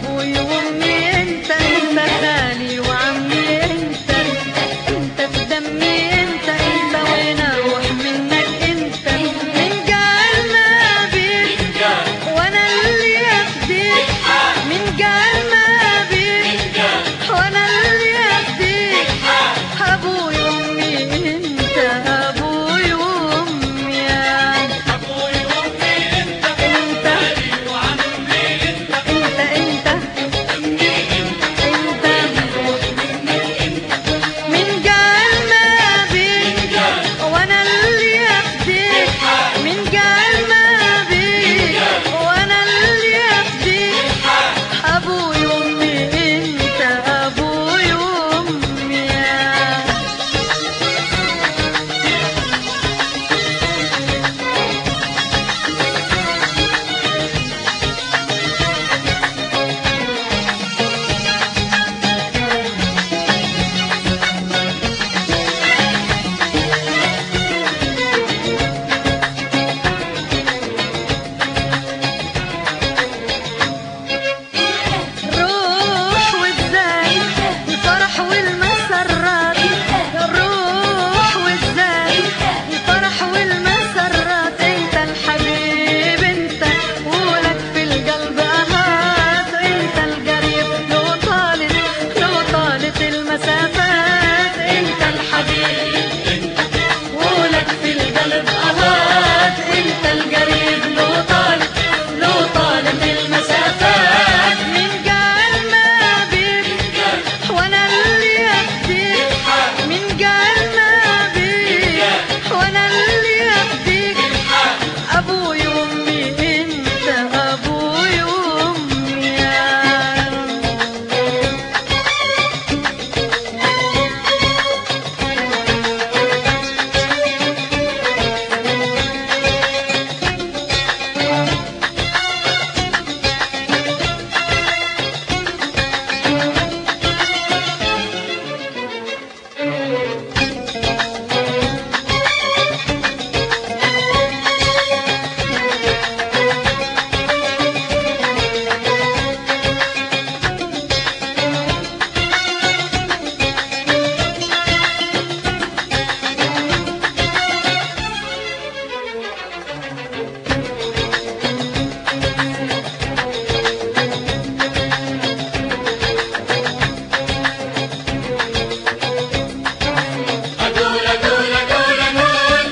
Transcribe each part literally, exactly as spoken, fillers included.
ابوي وامي انت، انت خالي وعمي انت، انت في دمي انت، انت وين اروح منك انت، من قالنا بيك وانا اللي افديك، من قالنا بيك وانا اللي افديك، ابوي وامي انت، ابوي وامي ابوي وامي انت، انت خالي وعمي انت، انت انت دمي انت، انت روح منك انت، من قالنا بيك وانا اللي افديك، من قالنا بيك وانا اللي افديك، ابوي وامي انت، ابوي وامي روح وازاي الفرح والمسرات، روح وازاي الفرح والمسرات، انت الحبيب انت ولك في القلب اهات، انت القريب لو طالت لو طالت المسافات، انت الحبيب ولك في القلب اهات، انت القريب لو طالت لو طالت المسافات، من قالنا بيك وانا اللي افديك، من قالنا بيك وانا اللي افديك، ابوي وامي انت، ابوي وامي اقول اقول اقول اقول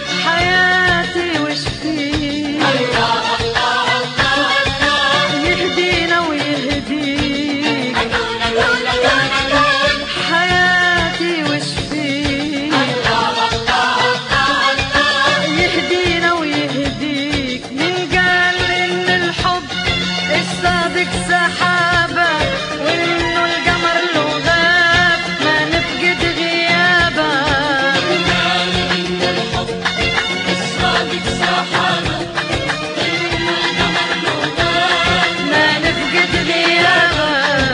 حياتي وش فيك الله الله الله الله، يهدينا ويهديك، اقول اقول اقول اقول حياتي وش فيك الله الله الله الله، يهدينا ويهديك، من قال ان الحب الصادق سحابة، وانه القمر له غاب ما نفقد غيابه، قال ان الحب الصادق سحابه، ان القمر له غاب، ما نفقد غيابه،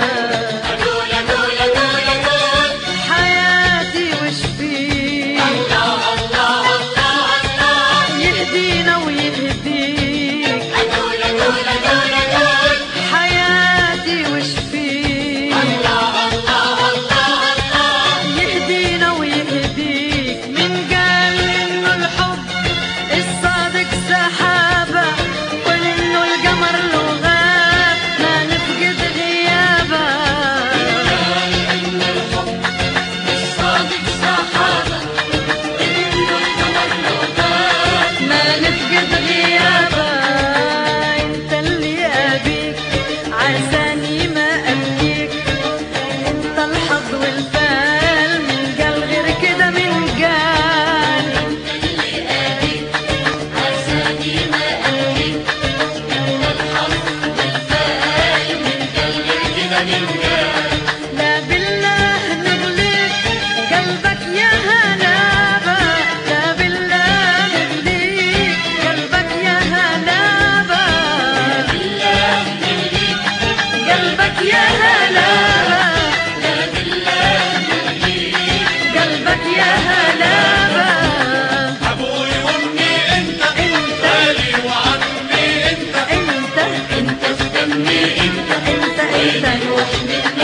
اقول اقول اقول اقول حياتي وش فيك الله الله الله الله، يهدينا ويهديك، اقول اقول اقول اقول حياتي وش فيك الله الله الله الله، يهدينا ويهديك، من قال انه الحب الصادق سحابة، وانه القمر له غاب ما نفقد غيابه، قال ان الحب الصادق سحابه، ان القمر له غاب، ما نفقد غيابه، انت اللي ابيك عساني ما ابكيك، انت الحظ والفال، من قال غير كده من قال، اللي ابيك عساني ما ابكيك، من الحظ والفال، من قلبي كده من قال، لا بالله نغليك قلبك يا هلابة، لا بالله نغليك قلبك يا هلابة، بالله نهديك، قلبك يا هلابة، لا بالله نهديك، قلبك يا هلابة، ابوي وامي انت، انت خالي وعمي انت، انت انت في دمي انت، انت انت تنوح مني